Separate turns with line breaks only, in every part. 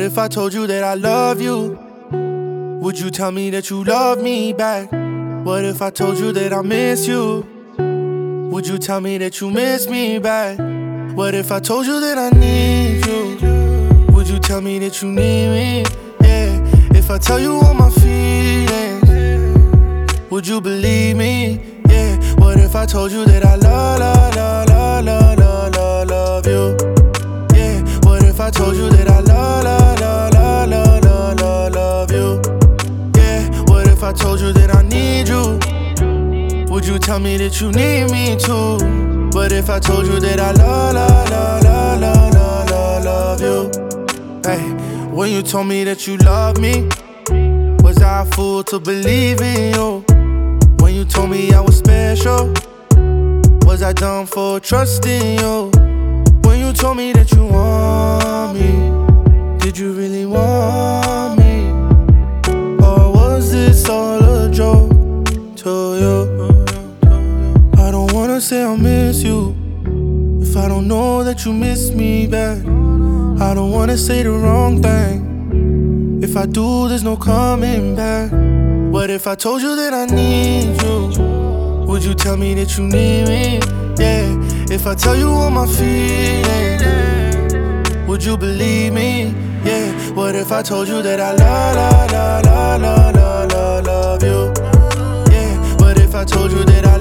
if I told you that I love you? Would you tell me that you love me back? What if I told you that I miss you? Would you tell me that you miss me back? What if I told you that I need you? Would you tell me that you need me? Yeah. If I tell you all my feelings, would you believe me? Yeah. What if I told you that I love you? Yeah. What if I told you that I love you? Yeah. What if I told you that I need you? Would you tell me that you need me too? What if I told you that I love you? Hey, when you told me that you love me, was I a fool to believe in you? When you told me I was special, was I dumb for trusting you? When you told me that you want me, did you really want me? Or was this all a joke to you? I don't wanna say I miss you if I don't know that you miss me back. I don't wanna say the wrong thing. If I do, there's no coming back. What if I told you that I need you? Would you tell me that you need me? Yeah. If I tell you all my feelings, would you believe me? Yeah. What if I told you that I love you? Yeah. What if I told you that I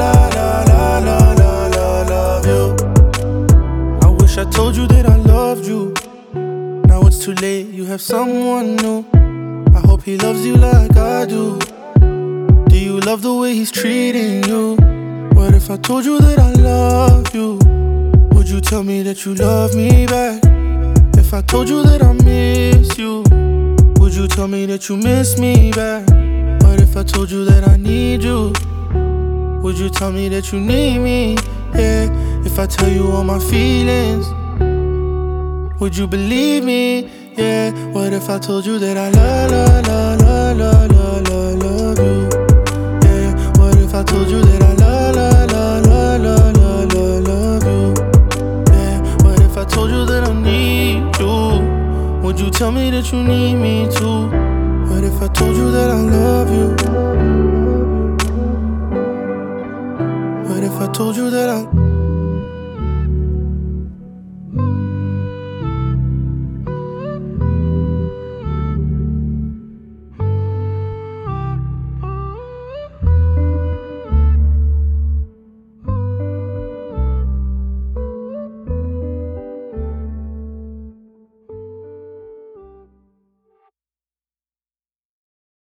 love you? I wish I told you that I loved you. Now it's too late, you have someone new. I hope he loves you like I do. Do you love the way he's treating you? What if I told you that I love you? Would you tell me that you love me back? If I told you that I miss you, would you tell me that you miss me back? What if I told you that I need you? Would you tell me that you need me? Yeah. If I tell you all my feelings, would you believe me? Yeah. What if I told you that I love you? Yeah. What if I told you that I love you? Yeah. What if I told you that I need you? Would you tell me that you need me too? What if I told you that I love you? What if I told you that I